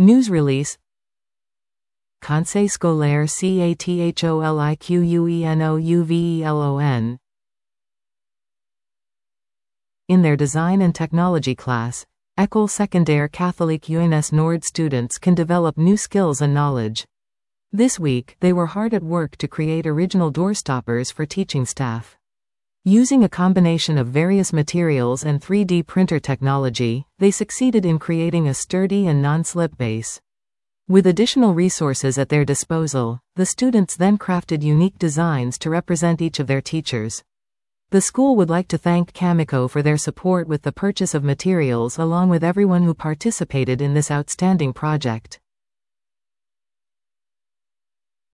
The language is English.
News release. Conseil scolaire Catholiquenouvellon. In their design and technology class, École Secondaire Catholique UNS Nord students can develop new skills and knowledge. This week, they were hard at work to create original doorstoppers for teaching staff. Using a combination of various materials and 3D printer technology, they succeeded in creating a sturdy and non-slip base. With additional resources at their disposal, the students then crafted unique designs to represent each of their teachers. The school would like to thank Cameco for their support with the purchase of materials along with everyone who participated in this outstanding project.